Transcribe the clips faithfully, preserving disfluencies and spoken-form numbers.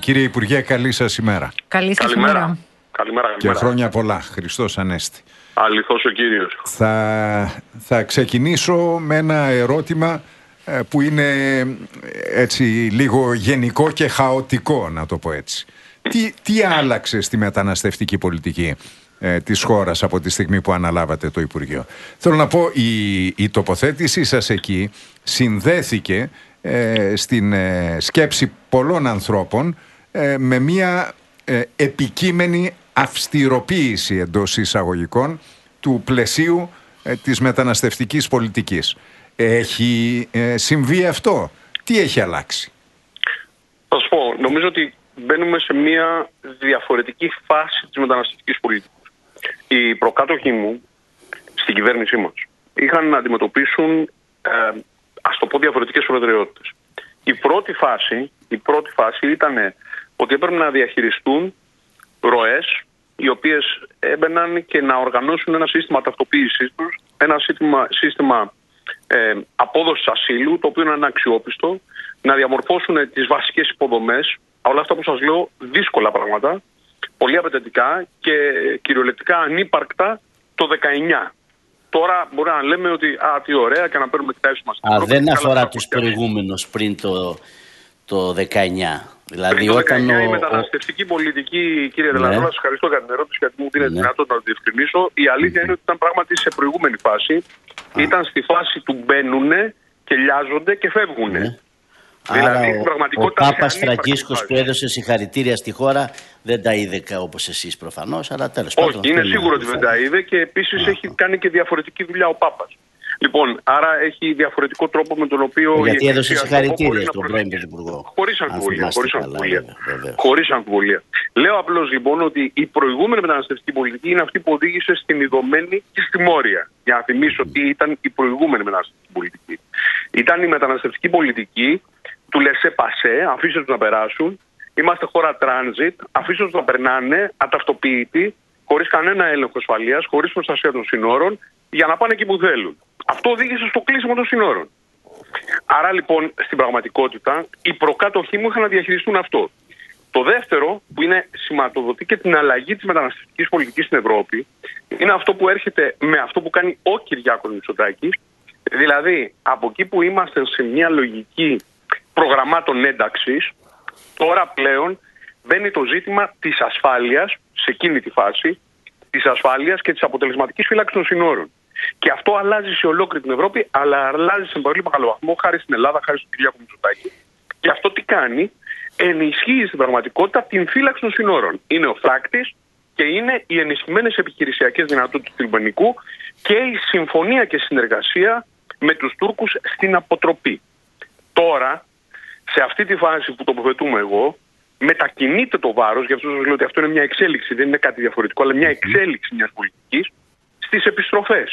Κύριε Υπουργέ, καλή σας ημέρα. Καλή σας ημέρα. Καλημέρα. Καλημέρα, Και χρόνια πολλά. Χριστός Ανέστη. Αληθώς ο Κύριος. Θα, θα ξεκινήσω με ένα ερώτημα ε, που είναι έτσι λίγο γενικό και χαοτικό, να το πω έτσι. Τι, τι άλλαξε στη μεταναστευτική πολιτική ε, της χώρας από τη στιγμή που αναλάβατε το Υπουργείο? Θέλω να πω, η, η τοποθέτησή σας εκεί συνδέθηκε ε, στην ε, σκέψη πολλών ανθρώπων ε, με μια ε, επικείμενη αυστηροποίηση εντός εισαγωγικών του πλαισίου ε, της μεταναστευτικής πολιτικής. Έχει ε, συμβεί αυτό? Τι έχει αλλάξει? Θα σου πω, νομίζω ότι μπαίνουμε σε μια διαφορετική φάση της μεταναστευτικής πολιτικής. Οι προκάτοχοι μου στην κυβέρνησή μας είχαν να αντιμετωπίσουν, ε, ας το πω, διαφορετικές προτεραιότητες. Η πρώτη φάση, η πρώτη φάση ήταν ότι έπρεπε να διαχειριστούν ροές οι οποίες έμπαιναν και να οργανώσουν ένα σύστημα ταυτοποίησης τους, ένα σύστημα, σύστημα ε, απόδοσης ασύλου, το οποίο είναι αναξιόπιστο, να διαμορφώσουν τις βασικές υποδομές, όλα αυτά που σας λέω δύσκολα πράγματα, πολύ απαιτητικά και κυριολεκτικά ανύπαρκτα το δεκαεννιά. Τώρα μπορεί να λέμε ότι α, τι ωραία και να παίρνουμε τη θέση μας. Α, δεν αφορά τους προηγούμενους πριν το, το δεκαεννιά. Δηλαδή, πριν το όταν δεκαεννιά ο... η μεταναστευτική πολιτική, κύριε Δελαδρό, ναι. Σας ευχαριστώ για την ερώτηση, γιατί μου δίνετε ναι. δυνατότητα να το διευκρινίσω. Η αλήθεια είναι ότι ήταν πράγματι σε προηγούμενη φάση. Α. Ήταν στη φάση του μπαίνουνε και λιάζονται και φεύγουνε. Ναι. Δηλαδή, Άρα, ο, ο Πάπας Φραγκίσκος που έδωσε συγχαρητήρια στη χώρα δεν τα είδε όπως εσείς προφανώς, αλλά τέλος πάντων. Όχι, είναι σίγουρο ότι δεν τα είδε και επίσης Α. έχει κάνει και διαφορετική δουλειά ο Πάπας. Λοιπόν, άρα έχει διαφορετικό τρόπο με τον οποίο... Γιατί έδωσε συγχαρητήρια στον πρώην Πρωθυπουργό. Χωρίς αμφιβολία. Χωρίς αμφιβολία. Χωρίς αμφιβολία. Λέω απλώς λοιπόν ότι η προηγούμενη μεταναστευτική πολιτική είναι αυτή που οδήγησε στην ειδωμένη και στη Μόρια. Για να θυμίσω τι ήταν η προηγούμενη μεταναστευτική πολιτική. Ήταν η μεταναστευτική πολιτική του laissez passer, αφήστε τους να περάσουν. Είμαστε χώρα transit, αφήστε τους να περνάνε αταυτοποιητοί, χωρίς κανένα έλεγχο ασφαλείας, χωρίς προστασία των συνόρων, για να πάνε εκεί που θέλουν. Αυτό οδήγησε στο κλείσιμο των συνόρων. Άρα λοιπόν στην πραγματικότητα οι προκάτοχοί μου είχαν να διαχειριστούν αυτό. Το δεύτερο, που είναι σηματοδοτεί και την αλλαγή της μεταναστευτικής πολιτικής στην Ευρώπη, είναι αυτό που έρχεται με αυτό που κάνει ο Κυριάκος Μητσοτάκης. Δηλαδή από εκεί που είμαστε σε μια λογική προγραμμάτων ένταξης, τώρα πλέον μπαίνει το ζήτημα της ασφάλειας, σε εκείνη τη φάση, της ασφάλειας και της αποτελεσματικής φύλαξης των συνόρων. Και αυτό αλλάζει σε ολόκληρη την Ευρώπη, αλλά αλλάζει σε πολύ μεγάλο βαθμό χάρη στην Ελλάδα, χάρη στον Κυριάκο Μητσοτάκη. Και αυτό τι κάνει? Ενισχύει στην πραγματικότητα την φύλαξη των συνόρων. Είναι ο φράκτης και είναι οι ενισχυμένες επιχειρησιακές δυνατότητες του λιμενικού και η συμφωνία και συνεργασία με τους Τούρκους στην αποτροπή. Τώρα, σε αυτή τη φάση που τοποθετούμε εγώ, μετακινείται το βάρος, γι' αυτό σας λέω ότι αυτό είναι μια εξέλιξη, δεν είναι κάτι διαφορετικό, αλλά μια εξέλιξη μιας πολιτικής, στις επιστροφές.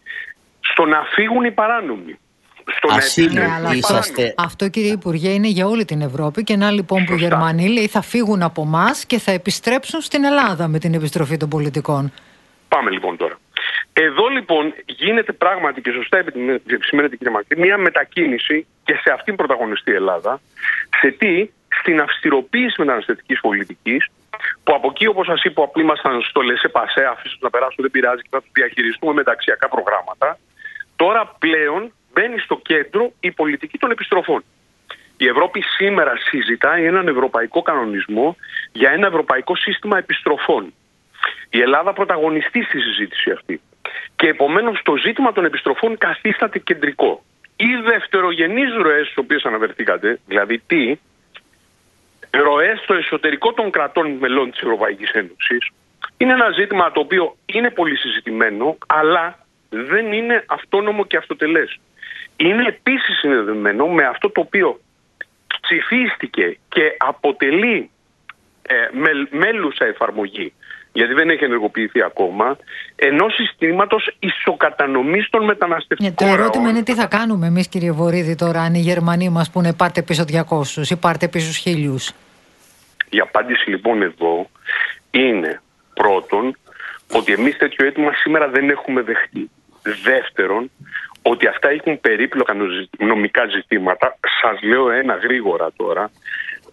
Στο να φύγουν οι παράνομοι. Στο Ασύλου, να είσαστε... Αυτό, κύριε Υπουργέ, είναι για όλη την Ευρώπη και να λοιπόν που οι Γερμανοί λέει θα φύγουν από εμάς και θα επιστρέψουν στην Ελλάδα με την επιστροφή των πολιτικών. Πάμε λοιπόν τώρα. Εδώ λοιπόν γίνεται πράγματι και σωστά επισημαίνεται, κύριε Μακρύ, μια μετακίνηση και σε αυτήν πρωταγωνιστεί η Ελλάδα. Σε τι? Στην αυστηροποίηση μεταναστευτικής πολιτικής, που από εκεί, όπως σας είπα, που ήμασταν στο laissez passer, αφήστε να περάσουν, δεν πειράζει και θα τους διαχειριστούμε μεταξιακά προγράμματα. Τώρα πλέον μπαίνει στο κέντρο η πολιτική των επιστροφών. Η Ευρώπη σήμερα συζητάει έναν ευρωπαϊκό κανονισμό για ένα ευρωπαϊκό σύστημα επιστροφών. Η Ελλάδα πρωταγωνιστεί στη συζήτηση αυτή. Και επομένως το ζήτημα των επιστροφών καθίσταται κεντρικό. Οι δευτερογενείς ροές στις οποίες αναφερθήκατε, δηλαδή τι, ροές στο εσωτερικό των κρατών μελών της Ευρωπαϊκής Ένωσης, είναι ένα ζήτημα το οποίο είναι πολύ συζητημένο, αλλά δεν είναι αυτόνομο και αυτοτελές. Είναι επίσης συνδεδεμένο με αυτό το οποίο ψηφίστηκε και αποτελεί ε, με, μέλουσα εφαρμογή, γιατί δεν έχει ενεργοποιηθεί ακόμα, ενός συστήματος ισοκατανομής των μεταναστευτικών ροών. Το ερώτημα είναι τι θα κάνουμε εμείς, κύριε Βορίδη, τώρα, αν οι Γερμανοί μας πούνε πάρτε πίσω διακόσιους ή πάρτε πίσω χίλιους. Η απάντηση λοιπόν εδώ είναι πρώτον ότι εμείς τέτοιο αίτημα σήμερα δεν έχουμε δεχτεί. Δεύτερον, ότι αυτά έχουν περίπλοκα νομικά ζητήματα. Σας λέω ένα γρήγορα τώρα.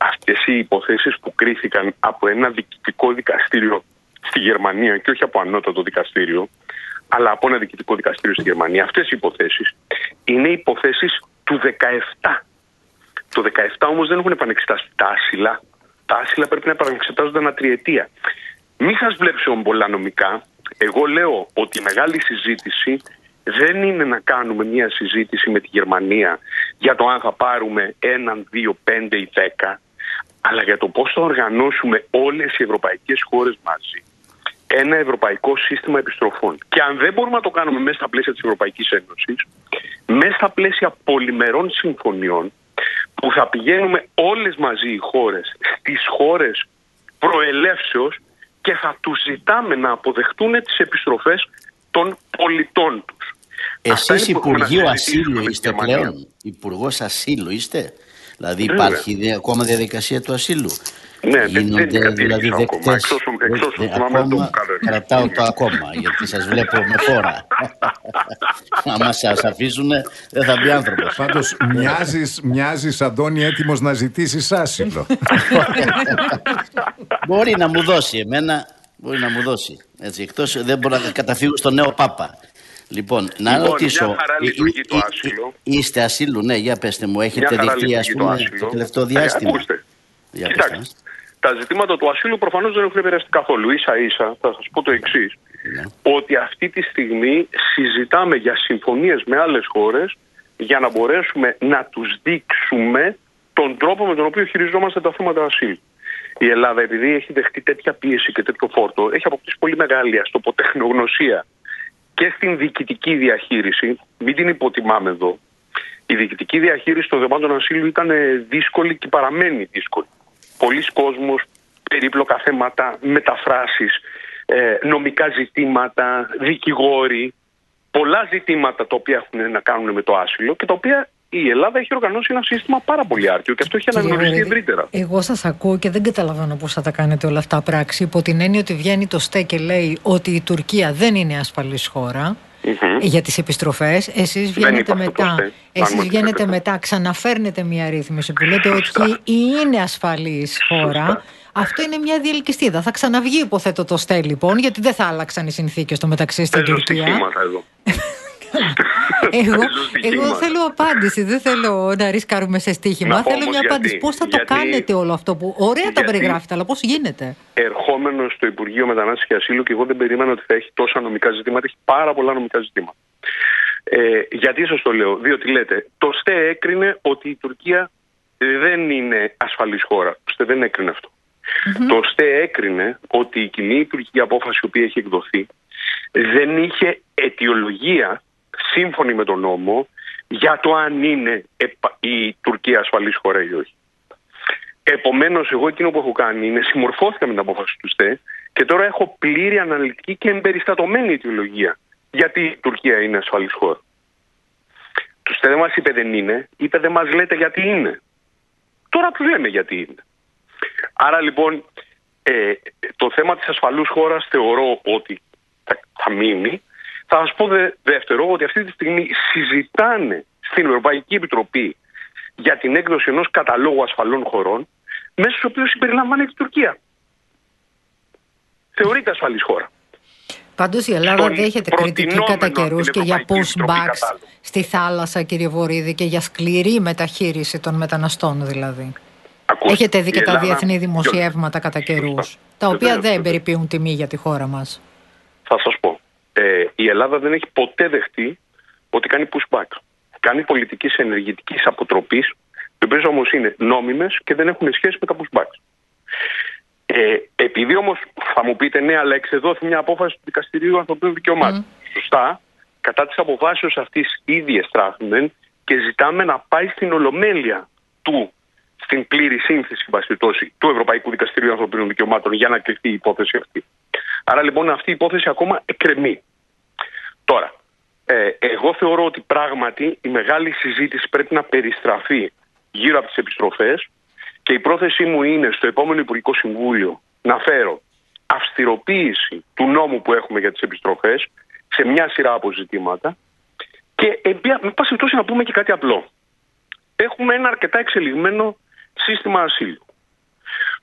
αυτές οι υποθέσεις που κρίθηκαν από ένα διοικητικό δικαστήριο στη Γερμανία και όχι από ανώτατο δικαστήριο, αλλά από ένα διοικητικό δικαστήριο στη Γερμανία, αυτές οι υποθέσεις είναι υποθέσεις του δεκαεπτά. Το δεκαεπτά όμως δεν έχουν επανεξετάσει τα άσυλα. Τα άσυλα πρέπει να επανεξετάζονται ανά τριετία. Μη σας βλέψω πολλά νομικά. Εγώ λέω ότι η μεγάλη συζήτηση δεν είναι να κάνουμε μια συζήτηση με τη Γερμανία για το αν θα πάρουμε έναν, δύο, πέντε ή δέκα, αλλά για το πώς θα οργανώσουμε όλες οι ευρωπαϊκές χώρες μαζί ένα ευρωπαϊκό σύστημα επιστροφών. Και αν δεν μπορούμε να το κάνουμε μέσα στα πλαίσια της Ευρωπαϊκής Ένωσης, μέσα στα πλαίσια πολυμερών συμφωνιών, που θα πηγαίνουμε όλες μαζί οι χώρες στις χώρες προελεύσεως και θα τους ζητάμε να αποδεχτούν τις επιστροφές των πολιτών τους. Εσείς Υπουργείο Ασύλου είστε πλέον? Υπουργός Ασύλου είστε? Δηλαδή υπάρχει Βέβαια. ακόμα διαδικασία του ασύλου? Ναι, γίνονται δεν δηλαδή δεκτές? Εξ όσων θυμάμαι το κρατάω το ακόμα, γιατί σας βλέπω με φόρα. Άμα σας αφήσουν δεν θα μπει άνθρωπος. Πάντως μοιάζεις, μοιάζεις Αντώνη, έτοιμος να ζητήσεις άσυλο. Μπορεί να μου δώσει εμένα, μπορεί να μου δώσει. Έτσι, εκτός δεν μπορώ να καταφύγω στον νέο Πάπα. Λοιπόν, να λοιπόν, ρωτήσω, μια χαρά λειτουργεί το άσυλο. Είστε ασύλου, ναι, για πέστε μου, έχετε δεχτεί ας πούμε το, το τελευταίο διάστημα? Ακούστε, κοιτάξτε, τα ζητήματα του ασύλου προφανώς δεν έχουν επηρεαστεί καθόλου. Ίσα ίσα, θα σας πω το εξής, ναι. ότι αυτή τη στιγμή συζητάμε για συμφωνίες με άλλες χώρες για να μπορέσουμε να τους δείξουμε τον τρόπο με τον οποίο χειριζόμαστε τα θέματα ασύλου. Η Ελλάδα, επειδή έχει δεχτεί τέτοια πίεση και τέτοιο φόρτο, έχει αποκτήσει πολύ μεγάλη ας το πω τεχνογνωσία και στην διοικητική διαχείριση. Μην την υποτιμάμε εδώ. Η διοικητική διαχείριση των θεμάτων ασύλου ήταν δύσκολη και παραμένει δύσκολη. Πολλοί κόσμος, περίπλοκα θέματα, μεταφράσεις, νομικά ζητήματα, δικηγόροι, πολλά ζητήματα τα οποία έχουν να κάνουν με το άσυλο και τα οποία η Ελλάδα έχει οργανώσει ένα σύστημα πάρα πολύ άρτιο και αυτό έχει αναγνωριστεί ευρύτερα. Εγώ σας ακούω και δεν καταλαβαίνω πώς θα τα κάνετε όλα αυτά πράξη, υπό την έννοια ότι βγαίνει το ΣΤΕ και λέει ότι η Τουρκία δεν είναι ασφαλής χώρα. Mm-hmm. Για τις επιστροφές, εσείς βγαίνετε μετά, εσείς βγαίνετε μετά, ξαναφέρνετε μια ρύθμιση που λέτε ότι είναι ασφαλής χώρα. Αυτό είναι μια διελκυστίδα. Θα ξαναβγεί, υποθέτω, το ΣΤΕ λοιπόν, γιατί δεν θα άλλαξαν οι συνθήκες στο μεταξύ στην Τουρκία. εγώ, εγώ θέλω απάντηση, δεν θέλω να ρισκάρουμε σε στοίχημα. Θέλω μια γιατί, απάντηση. Πώς θα γιατί, το κάνετε όλο αυτό που ωραία τα περιγράφετε, αλλά πώς γίνεται? Ερχόμενο στο Υπουργείο Μετανάστευσης και Ασύλου, και εγώ δεν περίμενα ότι θα έχει τόσα νομικά ζητήματα, έχει πάρα πολλά νομικά ζητήματα. Ε, γιατί σας το λέω? Διότι λέτε, το ΣΤΕ έκρινε ότι η Τουρκία δεν είναι ασφαλής χώρα. Το ΣΤΕ δεν έκρινε αυτό. Mm-hmm. Το ΣΤΕ έκρινε ότι η κοινή υπουργική απόφαση η οποία έχει εκδοθεί δεν είχε αιτιολογία σύμφωνη με τον νόμο για το αν είναι η Τουρκία ασφαλής χώρα ή όχι. Επομένως, εγώ εκείνο που έχω κάνει είναι συμμορφώθηκα με την απόφαση του ΣΤΕ και τώρα έχω πλήρη αναλυτική και εμπεριστατωμένη αιτιολογία γιατί η Τουρκία είναι ασφαλής χώρα. Το ΣΤΕ δεν μας είπε δεν είναι, είπε δεν μας λέτε γιατί είναι. Τώρα τους λέμε γιατί είναι. Άρα λοιπόν ε, το θέμα της ασφαλούς χώρας θεωρώ ότι θα, θα μείνει. Θα σας πω δε, δεύτερο ότι αυτή τη στιγμή συζητάνε στην Ευρωπαϊκή Επιτροπή για την έκδοση ενός καταλόγου ασφαλών χωρών μέσα στους οποίους συμπεριλαμβάνει η Τουρκία. Θεωρείται ασφαλής χώρα. Πάντως η Ελλάδα δέχεται κριτική κατά καιρούς και για pushbacks στη θάλασσα, κύριε Βορίδη, και για σκληρή μεταχείριση των μεταναστών δηλαδή. Ακούστε, έχετε δει και τα Ελλάδα, διεθνή δημοσιεύματα κατά καιρούς, τα οποία δεν περιποιούν τιμή για τη χώρα μας. Θα σας πω. Ε, η Ελλάδα δεν έχει ποτέ δεχτεί ότι κάνει pushback. Κάνει πολιτικής ενεργητικής αποτροπής, οι οποίες όμως είναι νόμιμες και δεν έχουν σχέση με τα pushbacks. Ε, επειδή όμως θα μου πείτε ναι, αλλά εξεδόθη μια απόφαση του Δικαστηρίου Ανθρωπίνων Δικαιωμάτων. Mm. Σωστά, κατά της αποφάσεως αυτής ήδη εστράφημεν και ζητάμε να πάει στην ολομέλεια του, στην πλήρη σύνθεση βασιτώση του Ευρωπαϊκού Δικαστηρίου Ανθρωπίνων Δικαιωμάτων για να κληθεί η υπόθεση αυτή. Άρα λοιπόν αυτή η υπόθεση ακόμα εκκρεμεί. Τώρα, ε, εγώ θεωρώ ότι πράγματι η μεγάλη συζήτηση πρέπει να περιστραφεί γύρω από τις επιστροφές και η πρόθεσή μου είναι στο επόμενο Υπουργικό Συμβούλιο να φέρω αυστηροποίηση του νόμου που έχουμε για τις επιστροφές σε μια σειρά από ζητήματα και με πάση περιπτώσει να πούμε και κάτι απλό. Έχουμε ένα αρκετά εξελιγμένο σύστημα ασύλου.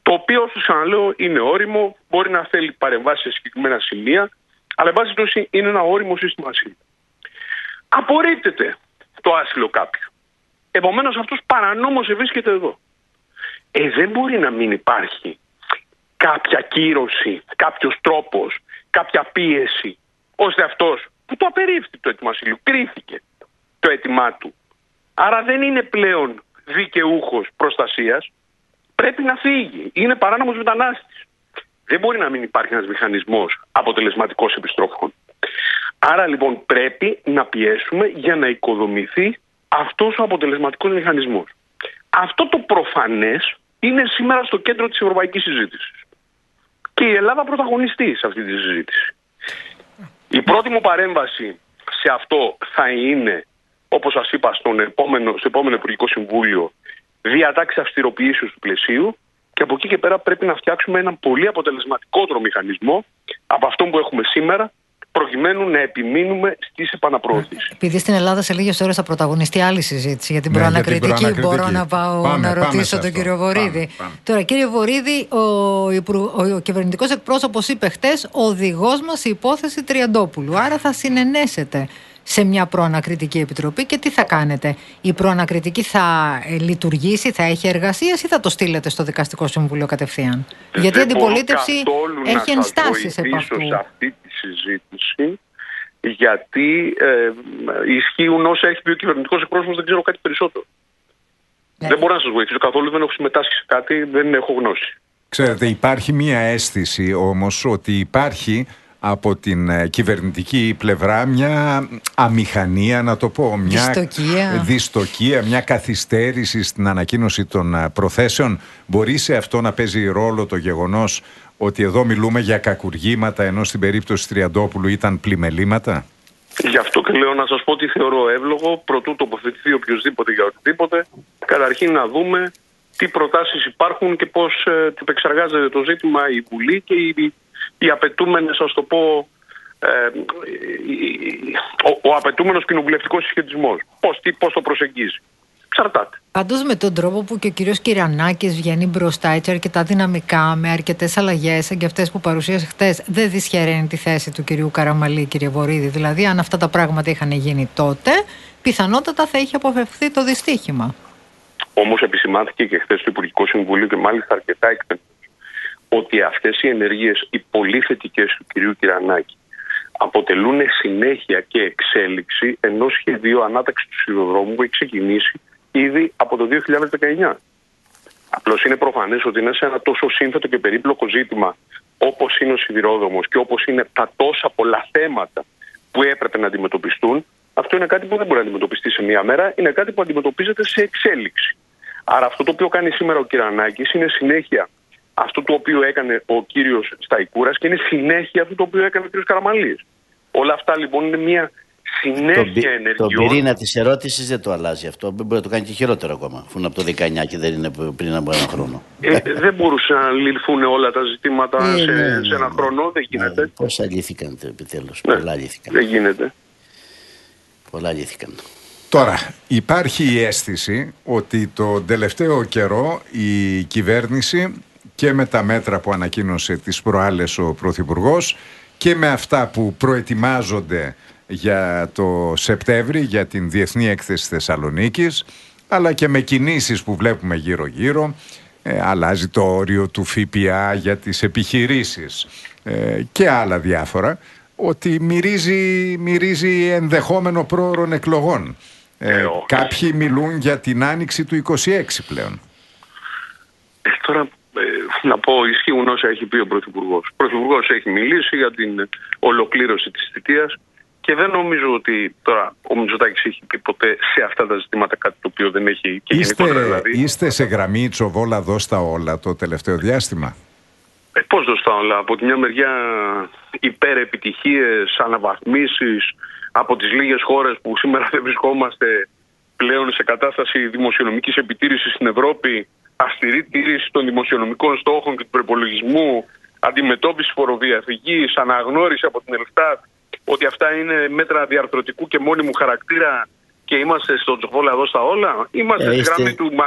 το οποίο, όσο ξαναλέω, είναι όριμο, μπορεί να θέλει παρεμβάσει σε συγκεκριμένα σημεία, αλλά εν πάση περιπτώσει είναι ένα όριμο σύστημα ασύλου. Απορρίπτεται το άσυλο κάποιου. Επομένως αυτός παρανόμως βρίσκεται εδώ. Ε, δεν μπορεί να μην υπάρχει κάποια κύρωση, κάποιος τρόπος, κάποια πίεση, ώστε αυτός που το απερίφθη το αίτημα ασύλου, κρίθηκε το αίτημά του, άρα δεν είναι πλέον δικαιούχος προστασίας, πρέπει να φύγει. Είναι παράνομος μετανάστης. Δεν μπορεί να μην υπάρχει ένας μηχανισμός αποτελεσματικός επιστροφών. Άρα λοιπόν πρέπει να πιέσουμε για να οικοδομηθεί αυτός ο αποτελεσματικός μηχανισμός. Αυτό το προφανές είναι σήμερα στο κέντρο της ευρωπαϊκής συζήτησης. Και η Ελλάδα πρωταγωνιστεί σε αυτή τη συζήτηση. Η πρώτη μου παρέμβαση σε αυτό θα είναι, όπως σας είπα, στον επόμενο, στο επόμενο Υπουργικό Συμβούλιο, διατάξει αυστηροποιήσεως του πλαισίου, και από εκεί και πέρα πρέπει να φτιάξουμε έναν πολύ αποτελεσματικότερο μηχανισμό από αυτό που έχουμε σήμερα, προκειμένου να επιμείνουμε στις επαναπροωθήσεις. Επειδή στην Ελλάδα σε λίγες ώρες θα πρωταγωνιστεί άλλη συζήτηση για την ναι, προανακριτική, για την προανακριτική, μπορώ να πάω πάμε, να ρωτήσω τον κύριο Βορίδη. Πάμε, πάμε. Τώρα, κύριε Βορίδη, ο, ο, ο κυβερνητικός εκπρόσωπος είπε χτες οδηγός μας η υπόθεση Τριαντόπουλου. Άρα θα συνενέσετε σε μια προανακριτική επιτροπή και τι θα κάνετε? Η προανακριτική θα ε, λειτουργήσει, θα έχει εργασίες ή θα το στείλετε στο Δικαστικό Συμβούλιο κατευθείαν? Δεν Γιατί η αντιπολίτευση έχει ενστάσεις επ' αυτού. Σε αυτή τη συζήτηση, γιατί ε, ισχύουν όσα έχει πει ο κυβερνητικός εκπρόσωπος, δεν ξέρω κάτι περισσότερο. Ναι. Δεν μπορώ να σας βοηθήσω καθόλου, δεν έχω συμμετάσχει σε κάτι, δεν έχω γνώση. Ξέρετε, υπάρχει μία αίσθηση όμως ότι υπάρχει από την κυβερνητική πλευρά μια αμηχανία, να το πω, μια δυστοκία, δυστοκία μια καθυστέρηση στην ανακοίνωση των προθέσεων. Μπορεί σε αυτό να παίζει ρόλο το γεγονός ότι εδώ μιλούμε για κακουργήματα, ενώ στην περίπτωση Τριαντόπουλου ήταν πλημελήματα? Γι' αυτό και λέω να σας πω ότι θεωρώ εύλογο, προτού τοποθετηθεί οποιοδήποτε για οτιδήποτε, καταρχήν να δούμε τι προτάσεις υπάρχουν και πώς ε, επεξεργάζεται το ζήτημα η Βουλή και η οι απαιτούμενες, ας το πω, ε, ο, ο απαιτούμενος κοινοβουλευτικός συσχετισμός. Πώς, τι, πώς το προσεγγίζει. Εξαρτάται. Πάντως με τον τρόπο που και ο κύριος Κυρανάκης βγαίνει μπροστά έτσι αρκετά δυναμικά, με αρκετές αλλαγές σαν και αυτές που παρουσίασε χτες, δεν δυσχεραίνει τη θέση του κυρίου Καραμαλή, κύριε Βορίδη. Δηλαδή, αν αυτά τα πράγματα είχαν γίνει τότε, πιθανότατα θα είχε αποφευθεί το δυστύχημα. Όμως επισημάνθηκε και χθες στο Υπουργικό Συμβουλίο και μάλιστα αρκετά εκτενώς ότι αυτές οι ενεργείες, οι πολύ θετικές του κυρίου Κυρανάκη, αποτελούν συνέχεια και εξέλιξη ενός σχεδίου ανάταξης του σιδηροδρόμου που έχει ξεκινήσει ήδη από το δύο χιλιάδες δεκαεννιά. Απλώς είναι προφανές ότι είναι σε ένα τόσο σύνθετο και περίπλοκο ζήτημα όπως είναι ο σιδηρόδρομος και όπως είναι τα τόσα πολλά θέματα που έπρεπε να αντιμετωπιστούν, αυτό είναι κάτι που δεν μπορεί να αντιμετωπιστεί σε μία μέρα, είναι κάτι που αντιμετωπίζεται σε εξέλιξη. Άρα αυτό το οποίο κάνει σήμερα ο Κυρανάκης είναι συνέχεια αυτό το οποίο έκανε ο κύριος Σταϊκούρας και είναι συνέχεια αυτό το οποίο έκανε ο κύριος Καραμαλής. Όλα αυτά λοιπόν είναι μια συνέχεια ενεργειών. Το πυρήνα της ερώτησης δεν το αλλάζει αυτό. Μπορεί να το κάνει και χειρότερο ακόμα, αφού είναι από το δεκαεννιά και δεν είναι πριν από ένα χρόνο. Ε, δεν μπορούσαν να λυθούν όλα τα ζητήματα ε, σε, ναι, ναι, σε ένα ναι, χρόνο, δεν γίνεται. Ναι, πώς αλήθηκαν επιτέλους, ναι, πολλά αλήθηκαν. Δεν γίνεται. Πολλά αλήθηκαν. Τώρα, υπάρχει η αίσθηση ότι το τελευταίο καιρό η κυβέρνηση και με τα μέτρα που ανακοίνωσε τις προάλλες ο Πρωθυπουργός και με αυτά που προετοιμάζονται για το Σεπτέμβρη, για την Διεθνή Έκθεση Θεσσαλονίκης, αλλά και με κινήσεις που βλέπουμε γύρω-γύρω, ε, αλλάζει το όριο του ΦΠΑ για τις επιχειρήσεις ε, και άλλα διάφορα, ότι μυρίζει, μυρίζει ενδεχόμενο πρόωρων εκλογών. Ε, ε, κάποιοι μιλούν για την άνοιξη του είκοσι έξι πλέον. Ε, τώρα... Να πω, ισχύουν όσα έχει πει ο Πρωθυπουργός. Ο Πρωθυπουργός έχει μιλήσει για την ολοκλήρωση της θητείας και δεν νομίζω ότι τώρα ο Μητσοτάκης έχει πει ποτέ σε αυτά τα ζητήματα κάτι το οποίο δεν έχει και είστε, γενικότερα δηλαδή. Είστε σε γραμμή Τσοβόλα δώστα όλα το τελευταίο διάστημα? Ε, πώς δώστα όλα? Από τη μια μεριά υπερεπιτυχίες, αναβαθμίσεις από τις λίγες χώρες που σήμερα δεν βρισκόμαστε πλέον σε κατάσταση δημοσιονομικής επιτήρησης στην Ευρώπη, αυστηρή τήρηση των δημοσιονομικών στόχων και του προπολογισμού, αντιμετώπιση φοροδιαφυγής, αναγνώριση από την Ελστάτ ότι αυτά είναι μέτρα διαρθρωτικού και μόνιμου χαρακτήρα και είμαστε στον Τσοβόλα εδώ στα όλα. Είμαστε ε, στη γραμμή του μας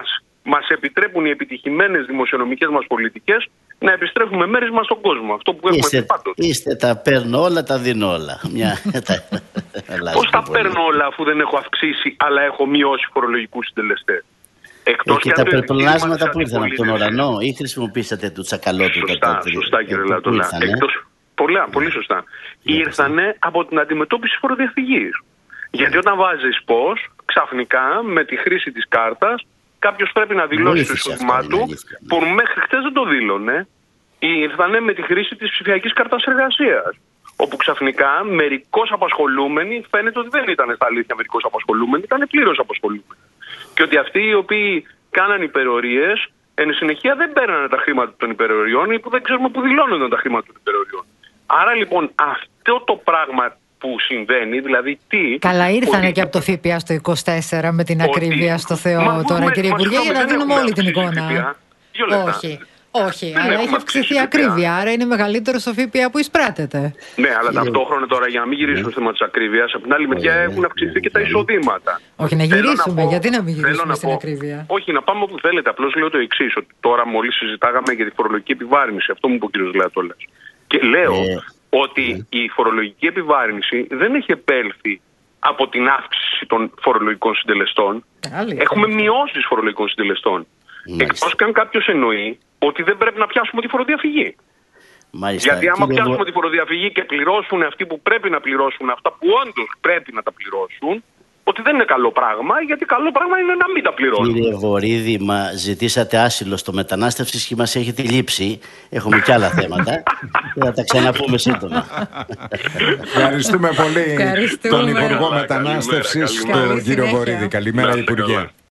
μας επιτρέπουν οι επιτυχημένες δημοσιονομικές μας πολιτικές να επιστρέφουμε μέρισμα στον κόσμο. Αυτό που έχουμε πει πάντως. Είστε τα παίρνω όλα, τα δίνω όλα. Μια... Πώς τα παίρνω όλα αφού δεν έχω αυξήσει αλλά έχω μειώσει φορολογικούς συντελεστές? Εκτός και τα περπλάσματα που ήρθαν από τον ουρανό ή χρησιμοποίησατε του τσακαλώτου? Σωστά, σωστά κύριε Λατολά. Πολλά, πολύ σωστά. Ήρθανε από την αντιμετώπιση φοροδιαφυγής. Γιατί όταν βάζεις πώς, ξαφνικά με τη χρήση της κάρτας, κάποιος πρέπει να δηλώσει το εισόδημά του, που μέχρι χτες δεν το δήλωνε. Ήρθανε με τη χρήση της ψηφιακής κάρτας εργασίας. Όπου ξαφνικά μερικώς απασχολούμενοι φαίνεται ότι δεν ήταν στα αλήθεια μερικώς απασχολούμενοι, ήταν πλήρως απασχολούμενοι. Και ότι αυτοί οι οποίοι κάναν υπερορίες, εν συνεχεία δεν παίρνανε τα χρήματα των υπεροριών ή που δεν ξέρουμε που δηλώνονταν τα χρήματα των υπεροριών. Άρα λοιπόν αυτό το πράγμα που συμβαίνει, δηλαδή τι... Καλά ήρθανε ότι... και από το ΦΠΑ στο είκοσι τέσσερα με την ότι... ακρίβεια στο Θεό μα, τώρα, κύριε Υπουργέ, για να δίνουμε όλη την εικόνα. Όχι. Όχι, άρα έχει αυξηθεί ακρίβεια, άρα είναι μεγαλύτερο στο ΦΠΑ που εισπράτεται. Ναι, αλλά ταυτόχρονα τώρα για να μην γυρίσουμε στο θέμα της ακρίβειας, από την άλλη μεριά έχουν αυξηθεί και τα εισοδήματα. Όχι, να γυρίσουμε, να πω, γιατί να μην γυρίσουμε στην πω, ακρίβεια? Όχι, να πάμε όπου θέλετε. Απλώς λέω το εξής, ότι τώρα μόλις συζητάγαμε για τη φορολογική επιβάρυνση, αυτό μου είπε ο κ. Λεατόλας. Και λέω ότι η φορολογική επιβάρυνση δεν έχει επέλθει από την αύξηση των φορολογικών συντελεστών. Έχουμε μειώσεις φορολογικών συντελεστών. Εκτός και αν κάποιος εννοεί ότι δεν πρέπει να πιάσουμε τη φοροδιαφυγή. Μάλιστα. Γιατί άμα Κύριε... πιάσουμε τη φοροδιαφυγή και πληρώσουν αυτοί που πρέπει να πληρώσουν αυτά που όντως πρέπει να τα πληρώσουν, ότι δεν είναι καλό πράγμα, γιατί καλό πράγμα είναι να μην τα πληρώσουν. Κύριε Βορίδη, μα ζητήσατε άσυλο στο μετανάστευση και μας έχετε λείψει. Έχουμε και άλλα θέματα. Θα τα ξαναπούμε σύντομα. Ευχαριστούμε πολύ τον Υπουργό Μετανάστευσης, τον κύριο Βορίδη. Καλημέρα, Υπουργέ.